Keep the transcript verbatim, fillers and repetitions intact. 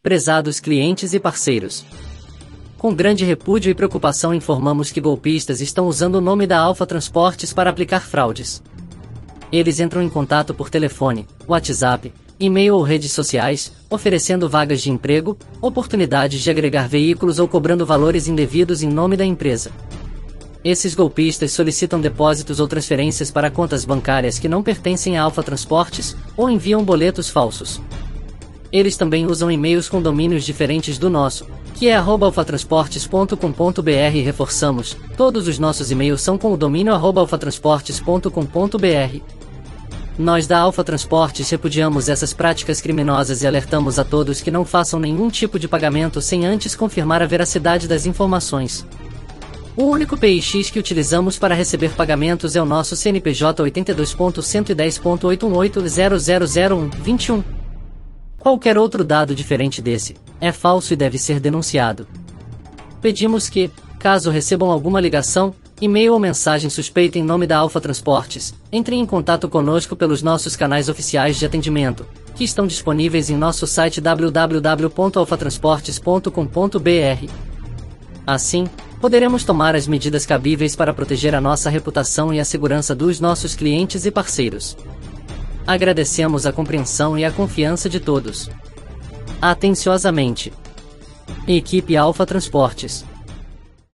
Prezados clientes e parceiros, com grande repúdio e preocupação informamos que golpistas estão usando o nome da Alfa Transportes para aplicar fraudes. Eles entram em contato por telefone, WhatsApp, e-mail ou redes sociais, oferecendo vagas de emprego, oportunidades de agregar veículos ou cobrando valores indevidos em nome da empresa. Esses golpistas solicitam depósitos ou transferências para contas bancárias que não pertencem à Alfa Transportes, ou enviam boletos falsos. Eles também usam e-mails com domínios diferentes do nosso, que é arroba alfatransportes ponto com ponto br. Reforçamos, todos os nossos e-mails são com o domínio arroba alfatransportes ponto com ponto br. Nós da Alfa Transportes repudiamos essas práticas criminosas e alertamos a todos que não façam nenhum tipo de pagamento sem antes confirmar a veracidade das informações. O único P I X que utilizamos para receber pagamentos é o nosso C N P J oitenta e dois ponto cento e dez ponto oito um oito zero zero zero um vinte e um. Qualquer outro dado diferente desse é falso e deve ser denunciado. Pedimos que, caso recebam alguma ligação, e-mail ou mensagem suspeita em nome da Alfa Transportes, entrem em contato conosco pelos nossos canais oficiais de atendimento, que estão disponíveis em nosso site w w w ponto alfatransportes ponto com ponto br. Assim, poderemos tomar as medidas cabíveis para proteger a nossa reputação e a segurança dos nossos clientes e parceiros. Agradecemos a compreensão e a confiança de todos. Atenciosamente, Equipe Alfa Transportes.